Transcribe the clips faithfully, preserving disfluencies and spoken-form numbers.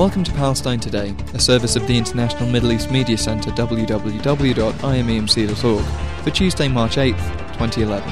Welcome to Palestine Today, a service of the International Middle East Media Centre w w w dot i m e m c dot org for Tuesday, March eighth, twenty eleven.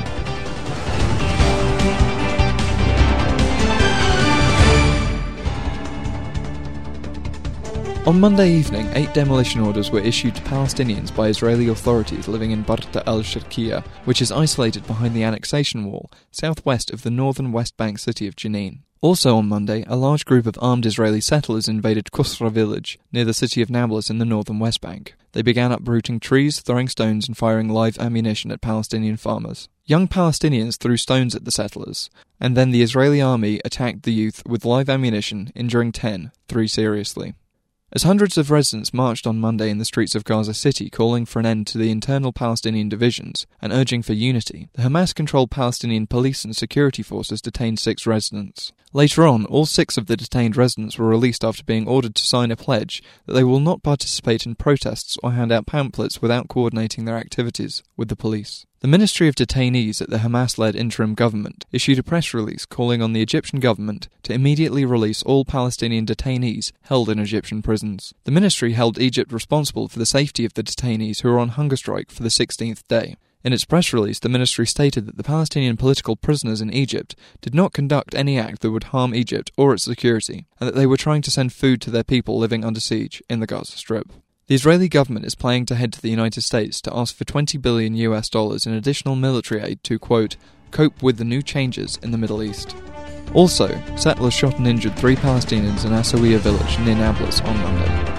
On Monday evening, eight demolition orders were issued to Palestinians by Israeli authorities living in Barta al-Sharqiyya, which is isolated behind the annexation wall, southwest of the northern West Bank city of Jenin. Also on Monday, a large group of armed Israeli settlers invaded Kusra village, near the city of Nablus in the northern West Bank. They began uprooting trees, throwing stones and firing live ammunition at Palestinian farmers. Young Palestinians threw stones at the settlers, and then the Israeli army attacked the youth with live ammunition, injuring ten, three seriously. As hundreds of residents marched on Monday in the streets of Gaza City calling for an end to the internal Palestinian divisions and urging for unity, the Hamas-controlled Palestinian police and security forces detained six residents. Later on, all six of the detained residents were released after being ordered to sign a pledge that they will not participate in protests or hand out pamphlets without coordinating their activities with the police. The Ministry of Detainees at the Hamas-led interim government issued a press release calling on the Egyptian government to immediately release all Palestinian detainees held in Egyptian prisons. The ministry held Egypt responsible for the safety of the detainees who are on hunger strike for the sixteenth day. In its press release, the ministry stated that the Palestinian political prisoners in Egypt did not conduct any act that would harm Egypt or its security, and that they were trying to send food to their people living under siege in the Gaza Strip. The Israeli government is planning to head to the United States to ask for twenty billion U S dollars in additional military aid to, quote, cope with the new changes in the Middle East. Also, settlers shot and injured three Palestinians in Asawiya village near Nablus on Monday.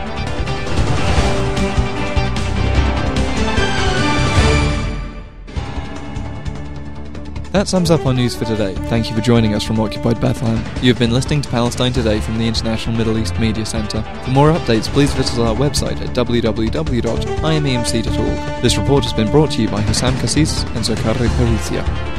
That sums up our news for today. Thank you for joining us from Occupied Bethlehem. You have been listening to Palestine Today from the International Middle East Media Centre. For more updates, please visit our website at w w w dot i m e m c dot org. This report has been brought to you by Hussam Cassis and Zakaria Paricia.